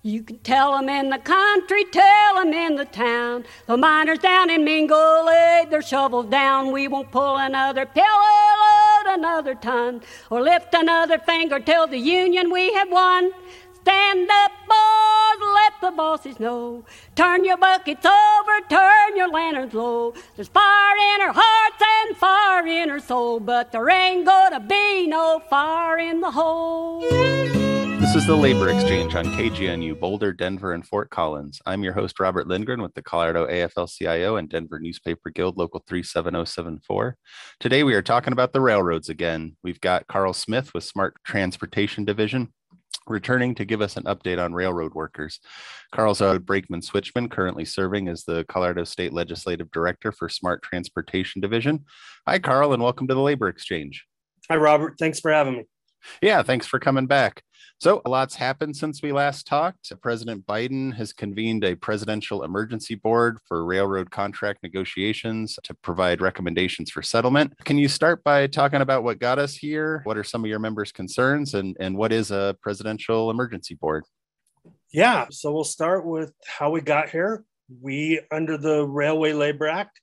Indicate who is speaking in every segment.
Speaker 1: You can tell 'em in the country, tell 'em in the town. The miners down in Mingo laid their shovels down. We won't pull another pillow, load another ton, or lift another finger till the union we have won. Stand up, boys, let the bosses know. Turn your buckets over, turn your lanterns low. There's fire in our hearts and fire in our soul, but there ain't gonna be no fire in the hole.
Speaker 2: This is the Labor Exchange on KGNU, Boulder, Denver, and Fort Collins. I'm your host, Robert Lindgren, with the Colorado AFL-CIO and Denver Newspaper Guild, Local 37074. Today, we are talking about the railroads again. We've got Carl Smith with Smart Transportation Division returning to give us an update on railroad workers. Carl's a brakeman switchman, currently serving as the Colorado State Legislative Director for Smart Transportation Division. Hi, Carl, and welcome to the Labor Exchange.
Speaker 3: Hi, Robert. Thanks for having me.
Speaker 2: Yeah, thanks for coming back. So a lot's happened since we last talked. President Biden has convened a presidential emergency board for railroad contract negotiations to provide recommendations for settlement. Can you start by talking about what got us here? What are some of your members' concerns, and what is a presidential emergency board?
Speaker 3: Yeah, so we'll start with how we got here. We, under the Railway Labor Act,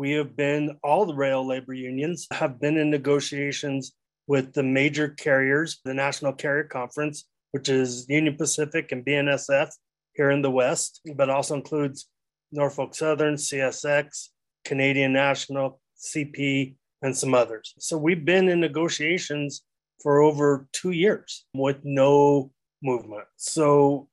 Speaker 3: all the rail labor unions have been in negotiations with the major carriers, the National Carrier Conference, which is Union Pacific and BNSF here in the West, but also includes Norfolk Southern, CSX, Canadian National, CP, and some others. So we've been in negotiations for over 2 years with no movement. So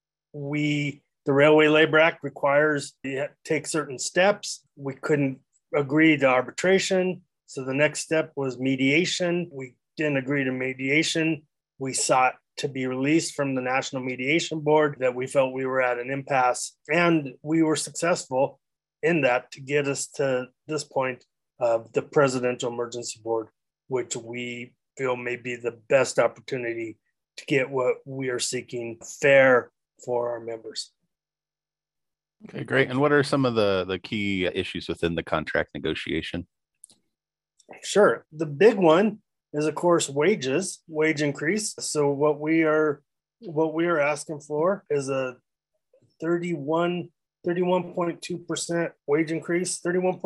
Speaker 3: the Railway Labor Act requires you take certain steps. We couldn't agree to arbitration. So the next step was mediation. We didn't agree to mediation. We sought to be released from the National Mediation Board, that we felt we were at an impasse. And we were successful in that to get us to this point of the Presidential Emergency Board, which we feel may be the best opportunity to get what we are seeking fair for our members.
Speaker 2: Okay, great. And what are some of the key issues within the contract negotiation?
Speaker 3: Sure. The big one is, of course, wage increase. So what we are asking for is a 31.2% wage increase,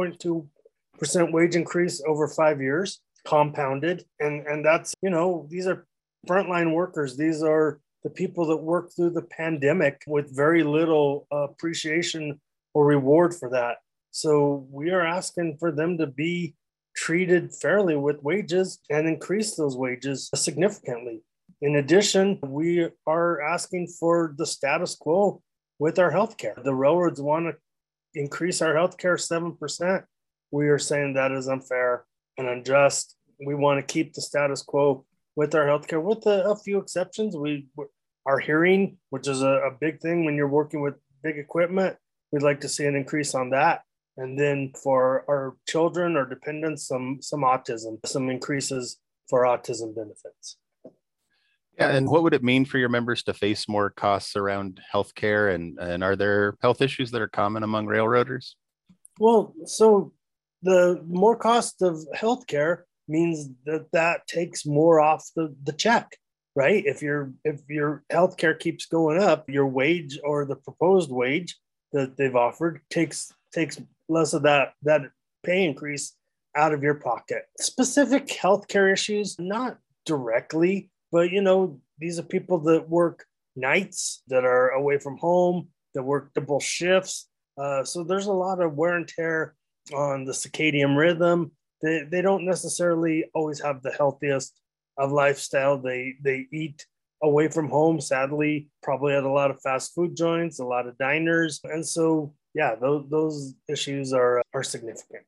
Speaker 3: 31.2% wage increase over 5 years, compounded. And that's, these are frontline workers. These are the people that worked through the pandemic with very little appreciation or reward for that. So we are asking for them to be treated fairly with wages and increase those wages significantly. In addition, we are asking for the status quo with our healthcare. The railroads want to increase our healthcare 7%. We are saying that is unfair and unjust. We want to keep the status quo with our healthcare, with a few exceptions. Our hearing, which is a big thing when you're working with big equipment, we'd like to see an increase on that. And then for our children or dependents, some autism, some increases for autism benefits.
Speaker 2: Yeah, and what would it mean for your members to face more costs around healthcare, and are there health issues that are common among railroaders?
Speaker 3: Well, so the more cost of healthcare means that takes more off the check, right? If your healthcare keeps going up, your wage or the proposed wage that they've offered takes less of that pay increase out of your pocket. Specific healthcare issues, not directly, but these are people that work nights, that are away from home, that work double shifts. So there's a lot of wear and tear on the circadian rhythm. They don't necessarily always have the healthiest of lifestyle. They eat away from home, sadly, probably at a lot of fast food joints, a lot of diners. And so, yeah, those issues are significant.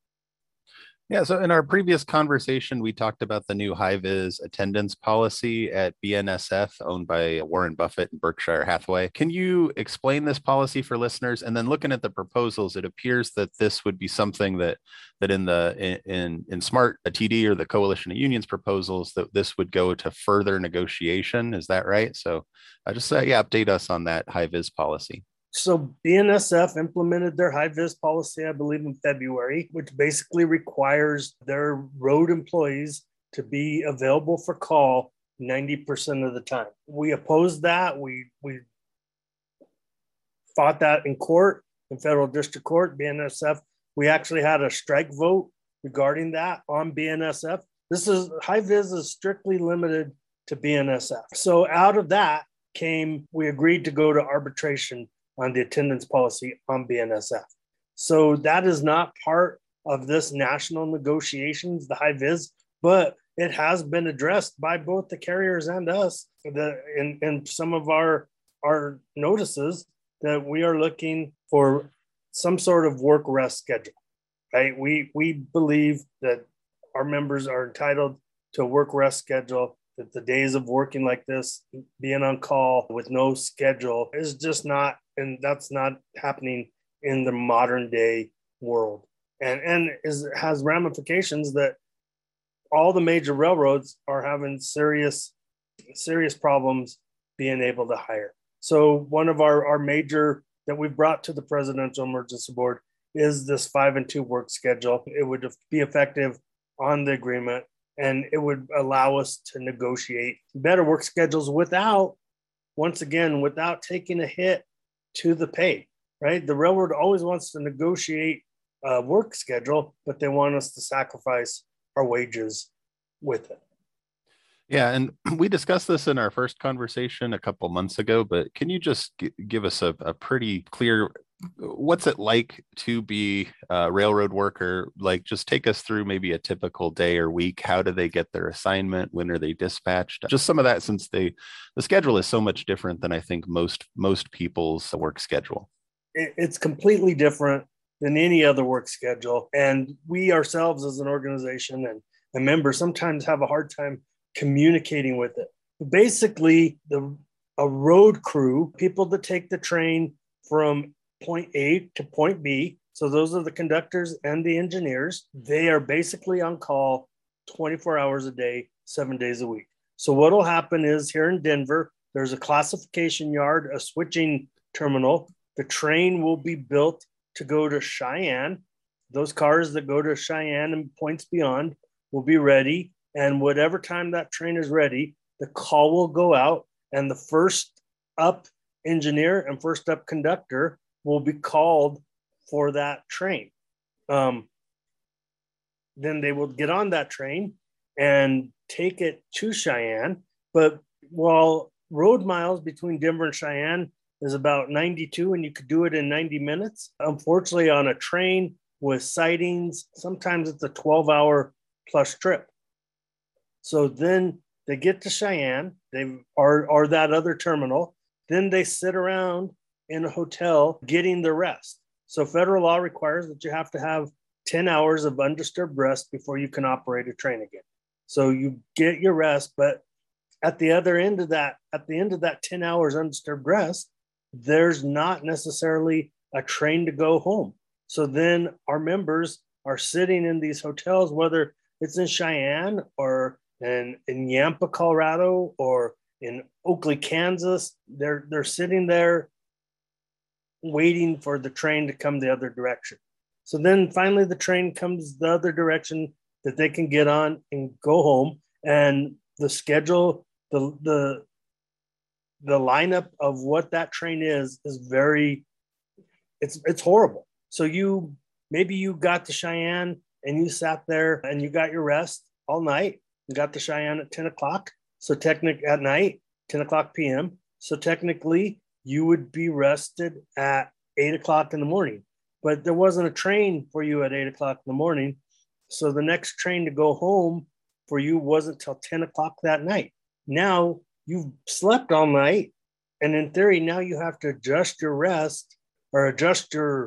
Speaker 2: Yeah, so in our previous conversation, we talked about the new high-vis attendance policy at BNSF, owned by Warren Buffett and Berkshire Hathaway. Can you explain this policy for listeners? And then looking at the proposals, it appears that this would be something that in Smart TD or the Coalition of Unions proposals, that this would go to further negotiation. Is that right? So just update us on that high-vis policy.
Speaker 3: So BNSF implemented their high-vis policy, I believe, in February, which basically requires their road employees to be available for call 90% of the time. We opposed that. We fought that in court, in federal district court, BNSF. We actually had a strike vote regarding that on BNSF. High vis is strictly limited to BNSF. So out of that came, we agreed to go to arbitration on the attendance policy on BNSF. So that is not part of this national negotiations, the high vis, but it has been addressed by both the carriers and us in some of our notices that we are looking for some sort of work rest schedule, right? We believe that our members are entitled to a work rest schedule, that the days of working like this, being on call with no schedule is just not, and that's not happening in the modern day world. And has ramifications that all the major railroads are having serious problems being able to hire. So one of our major that we've brought to the Presidential Emergency Board is this 5 and 2 work schedule. It would be effective on the agreement, and it would allow us to negotiate better work schedules without taking a hit to the pay, right? The railroad always wants to negotiate a work schedule, but they want us to sacrifice our wages with it.
Speaker 2: Yeah, and we discussed this in our first conversation a couple months ago, but can you just give us a pretty clear, what's it like to be a railroad worker? Like, just take us through maybe a typical day or week. How do they get their assignment? When are they dispatched? Just some of that, since the schedule is so much different than I think most people's work schedule.
Speaker 3: It's completely different than any other work schedule. And we ourselves as an organization and members sometimes have a hard time communicating with it. Basically, a road crew, people that take the train from point A to point B, so those are the conductors and the engineers, they are basically on call 24 hours a day, 7 days a week. So what will happen is here in Denver, there's a classification yard, a switching terminal. The train will be built to go to Cheyenne. Those cars that go to Cheyenne and points beyond will be ready. And whatever time that train is ready, the call will go out and the first up engineer and first up conductor will be called for that train. Then they will get on that train and take it to Cheyenne. But while road miles between Denver and Cheyenne is about 92 and you could do it in 90 minutes, unfortunately on a train with sidings, sometimes it's a 12-hour plus trip. So then they get to Cheyenne, they are that other terminal. Then they sit around in a hotel getting the rest. So federal law requires that you have to have 10 hours of undisturbed rest before you can operate a train again. So you get your rest, but at the end of that 10 hours undisturbed rest, there's not necessarily a train to go home. So then our members are sitting in these hotels, whether it's in Cheyenne or in Yampa, Colorado, or in Oakley, Kansas. They're sitting there waiting for the train to come the other direction. So then finally the train comes the other direction that they can get on and go home. And the schedule, the lineup of what that train is very, it's horrible. So maybe you got to Cheyenne and you sat there and you got your rest all night. You got to Cheyenne at 10 o'clock. So at night, 10 o'clock p.m. So technically you would be rested at 8 o'clock in the morning, but there wasn't a train for you at 8 o'clock in the morning. So the next train to go home for you wasn't till 10 o'clock that night. Now you've slept all night. And in theory, now you have to adjust your rest or adjust your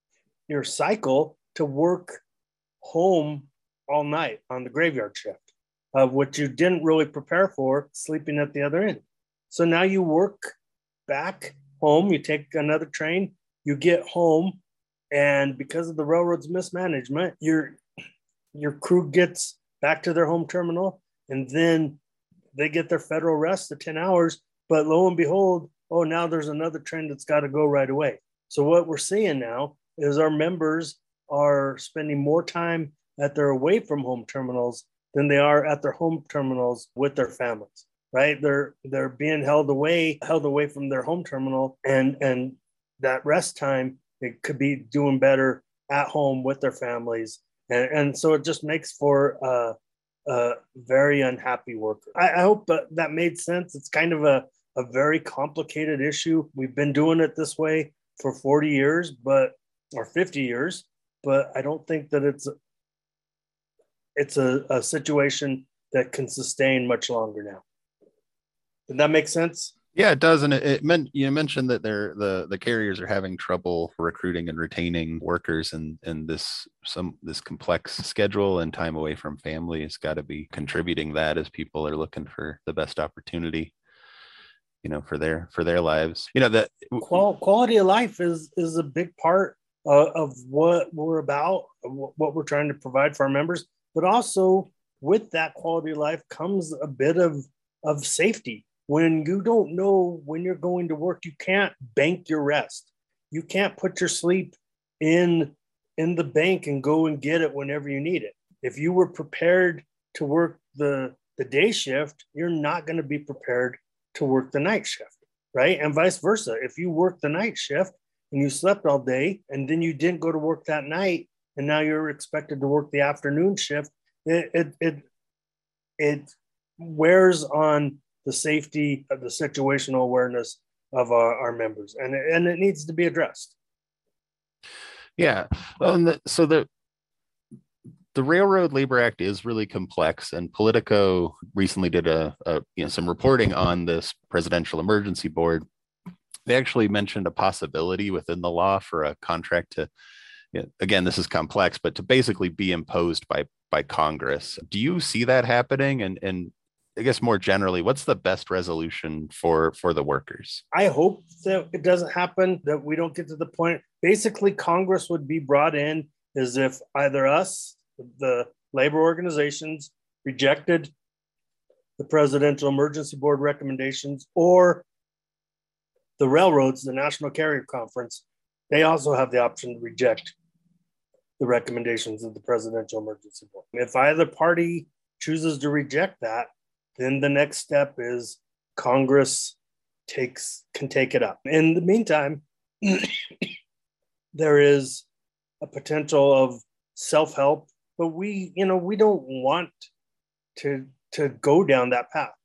Speaker 3: cycle to work home all night on the graveyard shift of what you didn't really prepare for, sleeping at the other end. So now you work back home, you take another train, you get home, and because of the railroad's mismanagement, your crew gets back to their home terminal, and then they get their federal rest of 10 hours, but lo and behold, now there's another train that's got to go right away. So what we're seeing now is our members are spending more time at their away from home terminals than they are at their home terminals with their families, right? They're being held away from their home terminal and that rest time, they could be doing better at home with their families. And so it just makes for a very unhappy worker. I hope that made sense. It's kind of a very complicated issue. We've been doing it this way for 40 years, or 50 years, but I don't think that it's a situation that can sustain much longer now. Did that make sense?
Speaker 2: Yeah, it does. And it meant, you mentioned that the carriers are having trouble recruiting and retaining workers, and this complex schedule and time away from family has got to be contributing that as people are looking for the best opportunity, for their lives. That
Speaker 3: quality of life is a big part of what we're about, what we're trying to provide for our members, but also with that quality of life comes a bit of safety. When you don't know when you're going to work, you can't bank your rest. You can't put your sleep in the bank and go and get it whenever you need it. If you were prepared to work the day shift, you're not going to be prepared to work the night shift, right? And vice versa. If you work the night shift and you slept all day and then you didn't go to work that night, and now you're expected to work the afternoon shift, it wears on the safety of the situational awareness of our members, and it needs to be addressed.
Speaker 2: Yeah. Well, so the Railroad Labor Act is really complex, and Politico recently did some reporting on this Presidential Emergency Board. They actually mentioned a possibility within the law for a contract to, again, this is complex, but to basically be imposed by Congress. Do you see that happening? And I guess more generally, what's the best resolution for the workers?
Speaker 3: I hope that it doesn't happen, that we don't get to the point. Basically, Congress would be brought in as if either us, the labor organizations, rejected the Presidential Emergency Board recommendations, or the railroads, the National Carrier Conference, they also have the option to reject the recommendations of the Presidential Emergency Board. If either party chooses to reject that, then the next step is Congress can take it up. In the meantime, there is a potential of self-help, but we don't want to go down that path.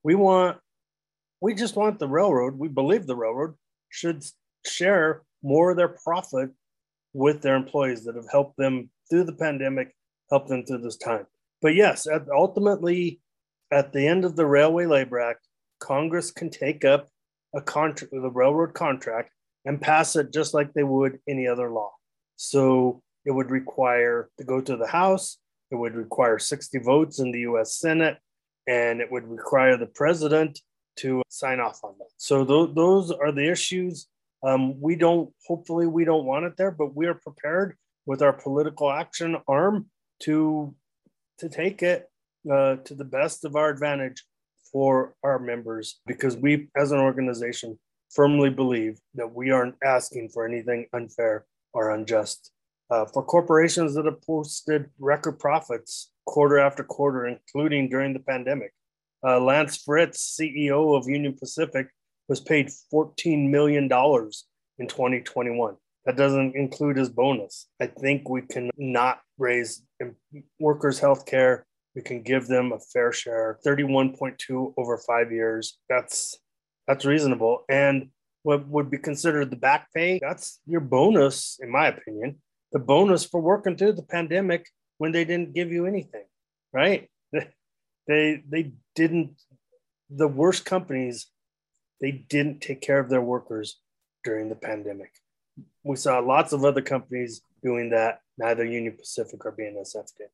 Speaker 3: We just want the railroad. We believe the railroad should share more of their profit with their employees that have helped them through the pandemic, helped them through this time. But yes, ultimately, at the end of the Railway Labor Act, Congress can take up the railroad contract and pass it just like they would any other law. So it would require to go to the House, it would require 60 votes in the U.S. Senate, and it would require the president to sign off on that. So those are the issues. Hopefully we don't want it there, but we are prepared with our political action arm to take it to the best of our advantage for our members, because we as an organization firmly believe that we aren't asking for anything unfair or unjust. For corporations that have posted record profits quarter after quarter, including during the pandemic. Lance Fritz, CEO of Union Pacific, was paid $14 million in 2021. That doesn't include his bonus. I think we can not raise workers' health care. We can give them a fair share, 31.2 over 5 years. That's reasonable. And what would be considered the back pay, that's your bonus, in my opinion, the bonus for working through the pandemic when they didn't give you anything, right? They didn't, the worst companies, they didn't take care of their workers during the pandemic. We saw lots of other companies doing that. Neither Union Pacific or BNSF did.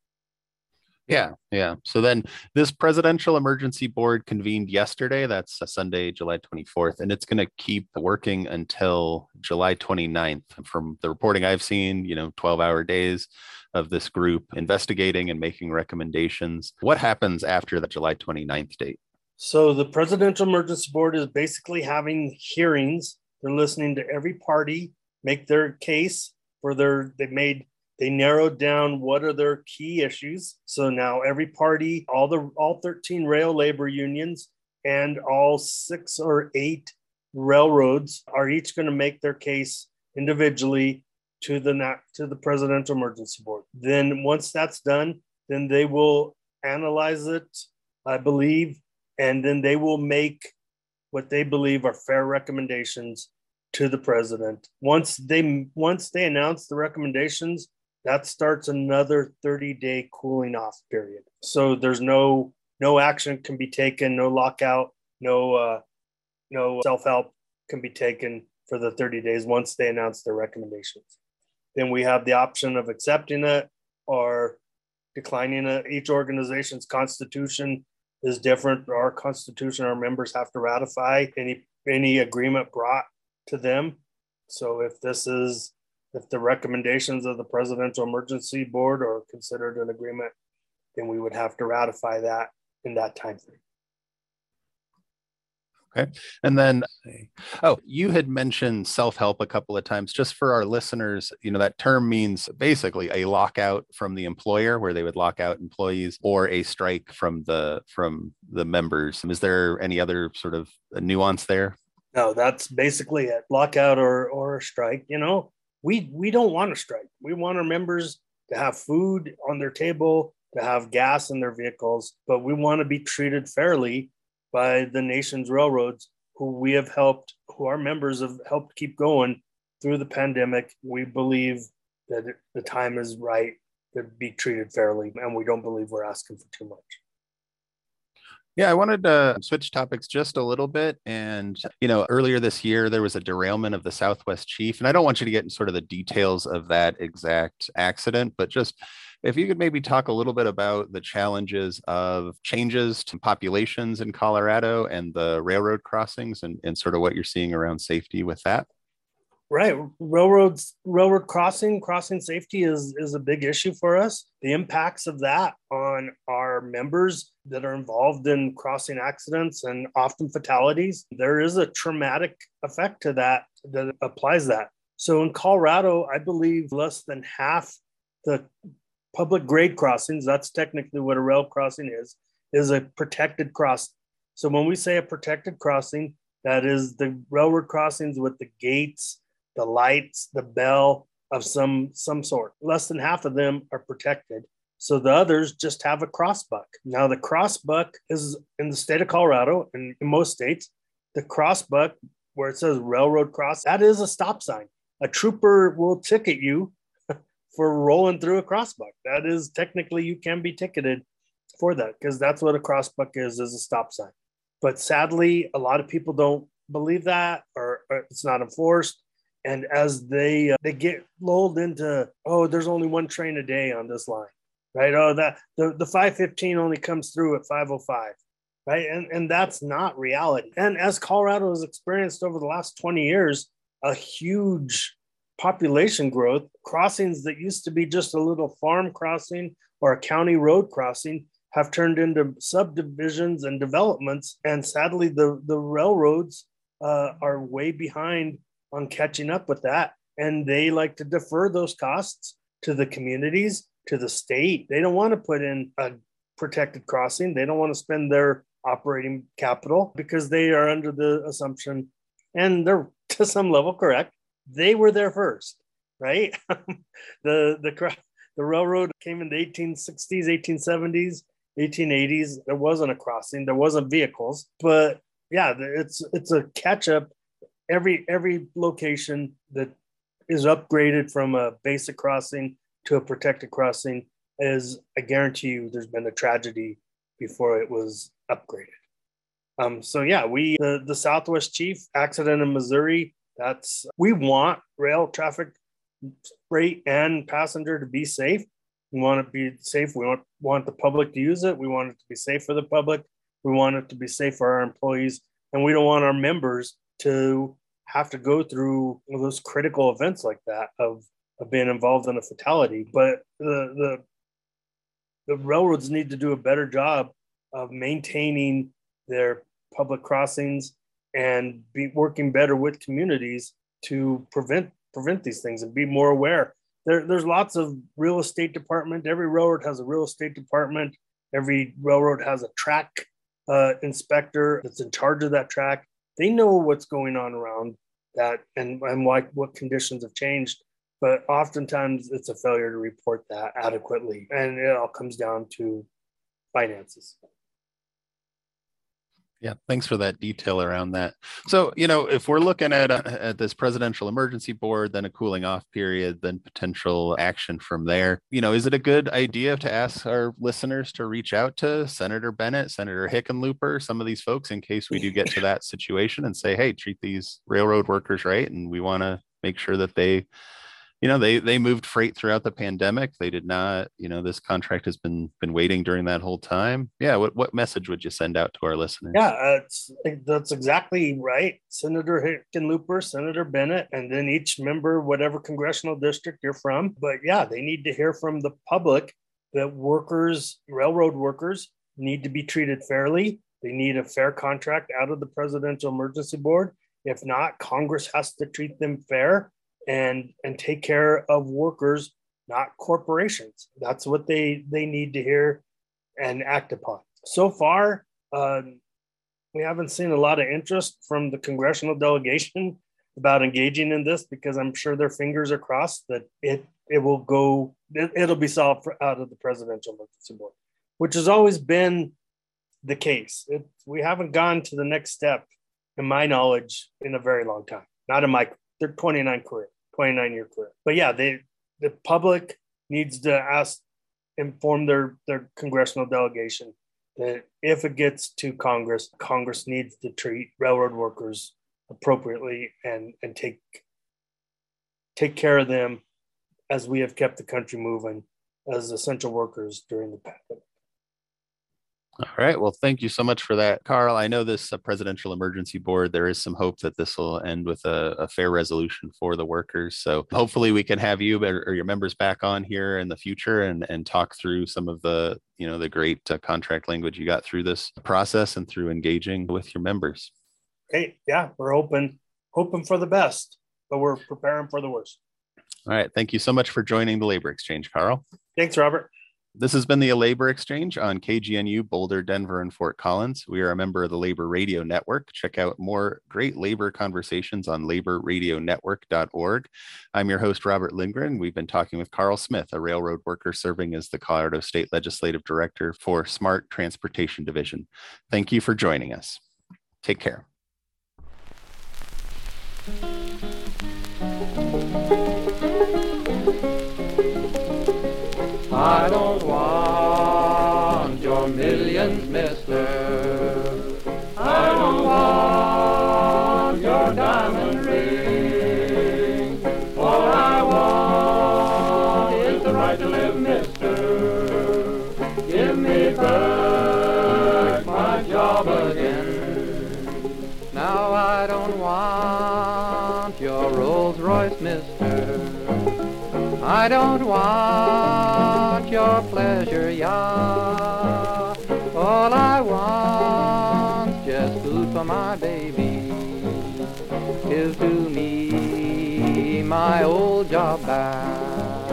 Speaker 2: Yeah. So then this Presidential Emergency Board convened yesterday. That's Sunday, July 24th, and it's going to keep working until July 29th. From the reporting I've seen, 12-hour days of this group investigating and making recommendations. What happens after the July 29th date?
Speaker 3: So the Presidential Emergency Board is basically having hearings. They're listening to every party make their case for they narrowed down what are their key issues. So now every party, all 13 rail labor unions and all 6 or 8 railroads are each going to make their case individually to the Presidential Emergency Board. Then once that's done, then they will analyze it, I believe, and then they will make what they believe are fair recommendations to the president. Once they announce the recommendations, that starts another 30-day cooling off period. So there's no action can be taken, no lockout, no self-help can be taken for the 30 days once they announce their recommendations. Then we have the option of accepting it or declining it. Each organization's constitution is different. Our constitution, our members have to ratify any agreement brought to them. So if the recommendations of the Presidential Emergency Board are considered an agreement, then we would have to ratify that in that time frame.
Speaker 2: Okay. And then, you had mentioned self-help a couple of times. Just for our listeners, that term means basically a lockout from the employer where they would lock out employees, or a strike from the members. Is there any other sort of nuance there?
Speaker 3: No, that's basically it. Lockout or a strike. We don't want to strike. We want our members to have food on their table, to have gas in their vehicles, but we want to be treated fairly by the nation's railroads, who our members have helped keep going through the pandemic. We believe that the time is right to be treated fairly, and we don't believe we're asking for too much.
Speaker 2: Yeah, I wanted to switch topics just a little bit. And, earlier this year, there was a derailment of the Southwest Chief. And I don't want you to get in sort of the details of that exact accident, but just if you could maybe talk a little bit about the challenges of changes to populations in Colorado and the railroad crossings and sort of what you're seeing around safety with that.
Speaker 3: Right. Railroad crossing safety is a big issue for us. The impacts of that on our members that are involved in crossing accidents and often fatalities, there is a traumatic effect to that applies that. So in Colorado, I believe less than half the public grade crossings, that's technically what a rail crossing is a protected crossing. So when we say a protected crossing, that is the railroad crossings with the gates, the lights, the bell of some sort. Less than half of them are protected. So the others just have a crossbuck. Now the crossbuck is in the state of Colorado and in most states, the crossbuck where it says railroad cross, that is a stop sign. A trooper will ticket you for rolling through a crossbuck. That is technically, you can be ticketed for that because that's what a crossbuck is a stop sign. But sadly, a lot of people don't believe that or it's not enforced. And as they get lulled into, there's only one train a day on this line, right? That the 515 only comes through at 505, right? And that's not reality. And as Colorado has experienced over the last 20 years, a huge population growth, crossings that used to be just a little farm crossing or a county road crossing have turned into subdivisions and developments. And sadly, the railroads are way behind on catching up with that. And they like to defer those costs to the communities, to the state. They don't want to put in a protected crossing. They don't want to spend their operating capital because they are under the assumption, and they're to some level correct, they were there first, right? The railroad came in the 1860s, 1870s, 1880s. There wasn't a crossing. There wasn't vehicles. But yeah, it's a catch-up. Every location that is upgraded from a basic crossing to a protected crossing is, I guarantee you, there's been a tragedy before it was upgraded. So yeah, the Southwest Chief accident in Missouri, we want rail traffic, freight and passenger to be safe. We want it to be safe. We want the public to use it. We want it to be safe for the public. We want it to be safe for our employees. And we don't want our members to have to go through those critical events like that of being involved in a fatality. But the railroads need to do a better job of maintaining their public crossings and be working better with communities to prevent these things and be more aware. There's lots of real estate department. Every railroad has a real estate department. Every railroad has a track inspector that's in charge of that track. They know what's going on around that and like what conditions have changed. But oftentimes it's a failure to report that adequately. And it all comes down to finances.
Speaker 2: Yeah, thanks for that detail around that. So, if we're looking at this presidential emergency board, then a cooling off period, then potential action from there, is it a good idea to ask our listeners to reach out to Senator Bennet, Senator Hickenlooper, some of these folks in case we do get to that situation and say, hey, treat these railroad workers right. And we want to make sure that they moved freight throughout the pandemic. They did not, this contract has been waiting during that whole time. Yeah. What message would you send out to our listeners?
Speaker 3: Yeah, that's exactly right. Senator Hickenlooper, Senator Bennet, and then each member, whatever congressional district you're from. But yeah, they need to hear from the public that railroad workers need to be treated fairly. They need a fair contract out of the Presidential Emergency Board. If not, Congress has to treat them fair and take care of workers, not corporations. That's what they need to hear and act upon. So far, we haven't seen a lot of interest from the congressional delegation about engaging in this because I'm sure their fingers are crossed that it'll be solved out of the Presidential Emergency Board, which has always been the case. We haven't gone to the next step, in my knowledge, in a very long time. Not in my 29-year career. But yeah, the public needs to inform their congressional delegation that if it gets to Congress needs to treat railroad workers appropriately and take care of them as we have kept the country moving as essential workers during the pandemic.
Speaker 2: All right. Well, thank you so much for that, Carl. I know this presidential emergency board, there is some hope that this will end with a fair resolution for the workers. So hopefully we can have you or your members back on here in the future and talk through some of the great contract language you got through this process and through engaging with your members.
Speaker 3: Hey, yeah, we're hoping for the best, but we're preparing for the worst.
Speaker 2: All right. Thank you so much for joining the Labor Exchange, Carl.
Speaker 3: Thanks, Robert.
Speaker 2: This has been the Labor Exchange on KGNU, Boulder, Denver, and Fort Collins. We are a member of the Labor Radio Network. Check out more great labor conversations on laborradionetwork.org. I'm your host, Robert Lindgren. We've been talking with Carl Smith, a railroad worker serving as the Colorado State Legislative Director for Smart Transportation Division. Thank you for joining us. Take care.
Speaker 4: I don't want your millions, mister. I don't want your diamond ring. All I want is the right to live, mister. Give me back my job again. Now I don't want your Rolls Royce, mister. I don't want your pleasure yacht. All I want's just food for my baby. Give to me my old job back.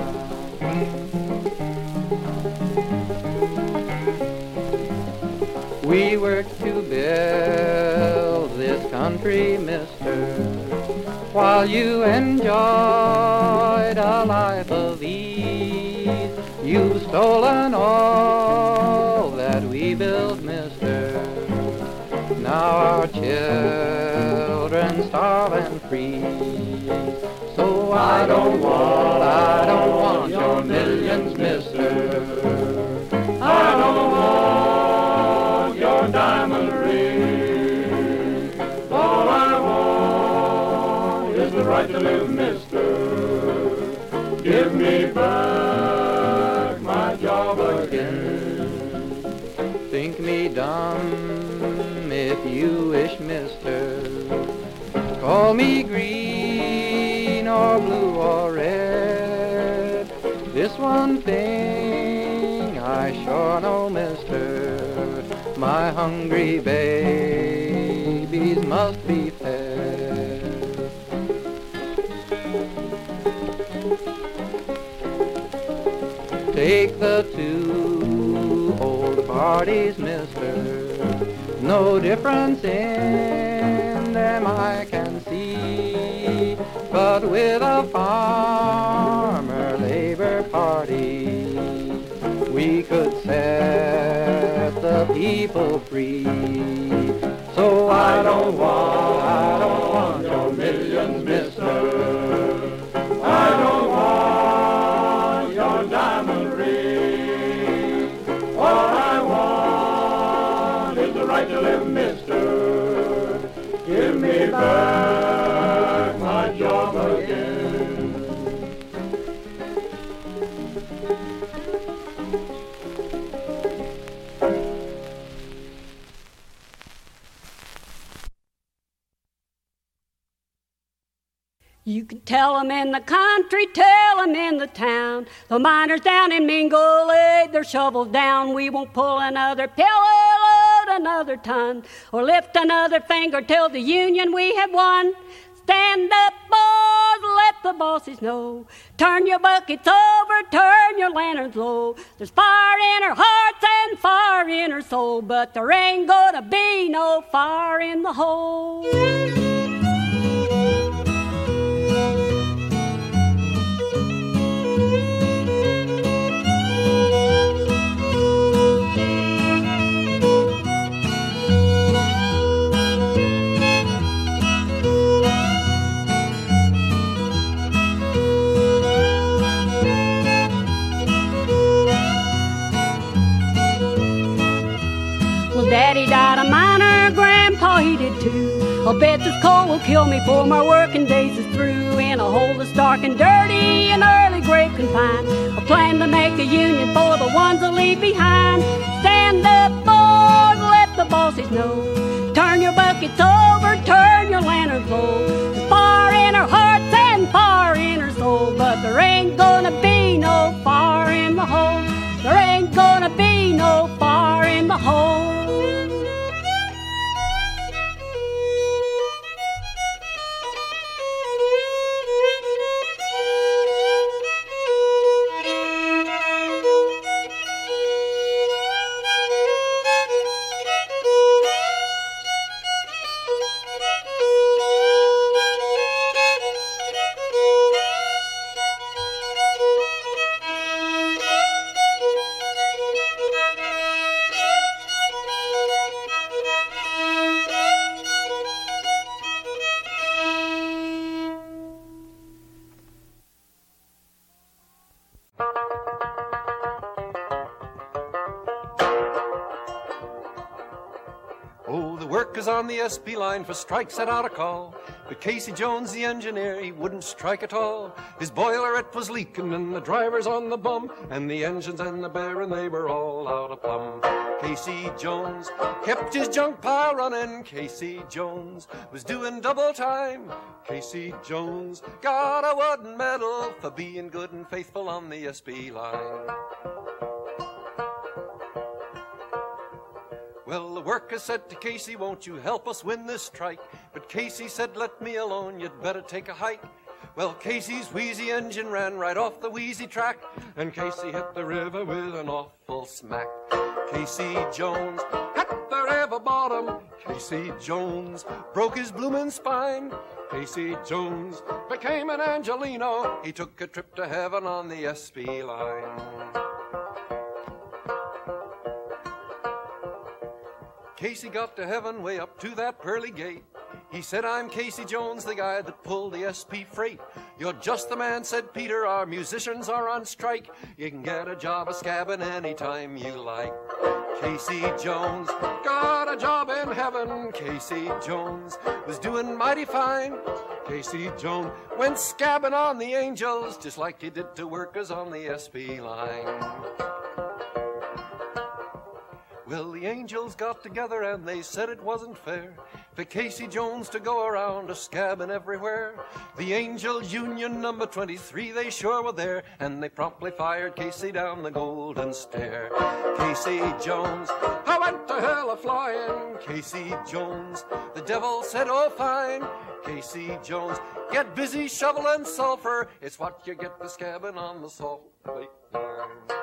Speaker 4: We worked to build this country, mister, while you enjoyed a life of ease. You've stolen all that we built, mister. Now our children starve and freeze. So I don't want your millions, mister. I don't want your diamond ring. All I want is the right to live, mister. Give me back my job again. Think me dumb if you wish, mister. Call me green or blue or red. This one thing I sure know, mister. My hungry babies must be fed. Take the two old parties, mister. No difference in in them I can see. But with a farmer labor party, we could set the people free. So I don't want your millions, mister. I don't want your diamond ring. All I want is the right to live, mister. Give me back my job again.
Speaker 1: You can tell 'em in the country, tell 'em in the town. The miners down in Mingo laid their shovels down. We won't pull another pillow, load another ton, or lift another finger till the union we have won. Stand up, boys, let the bosses know. Turn your buckets over, turn your lanterns low. There's fire in our hearts and fire in our soul, but there ain't gonna be no fire in the hole. Daddy died a miner, Grandpa he did too. I'll bet this coal will kill me before my working days is through. In a hole that's dark and dirty, an early grave confined, I plan to make a union for the ones I'll leave behind. Stand up, boys, let the bosses know. Turn your buckets over, turn your lanterns low. There's fire in our hearts and fire in our soul, but there ain't gonna be no fire in the hole. There ain't gonna be no fire in the hole.
Speaker 5: On the SB line for strike set out a call, but Casey Jones, the engineer, he wouldn't strike at all. His boilerette was leaking and the drivers on the bum, and the engines and the bearing, they were all out of plumb. Casey Jones kept his junk pile running. Casey Jones was doing double time. Casey Jones got a wooden medal for being good and faithful on the SB line. Well, the workers said to Casey, won't you help us win this strike? But Casey said, let me alone, you'd better take a hike. Well, Casey's wheezy engine ran right off the wheezy track, and Casey hit the river with an awful smack. Casey Jones hit the river bottom. Casey Jones broke his bloomin' spine. Casey Jones became an Angelino. He took a trip to heaven on the SB line. Casey got to heaven way up to that pearly gate. He said, I'm Casey Jones, the guy that pulled the SP freight. You're just the man, said Peter, our musicians are on strike. You can get a job a scabbing anytime you like. Casey Jones got a job in heaven. Casey Jones was doing mighty fine. Casey Jones went scabbing on the angels, just like he did to workers on the SP line. Well, the angels got together and they said it wasn't fair for Casey Jones to go around a scabbing everywhere. The Angels Union number 23, they sure were there, and they promptly fired Casey down the Golden Stair. Casey Jones, I went to hell a-flying. Casey Jones, the devil said, oh, fine. Casey Jones, get busy shoveling sulfur. It's what you get for scabbing on the Salt Lake line.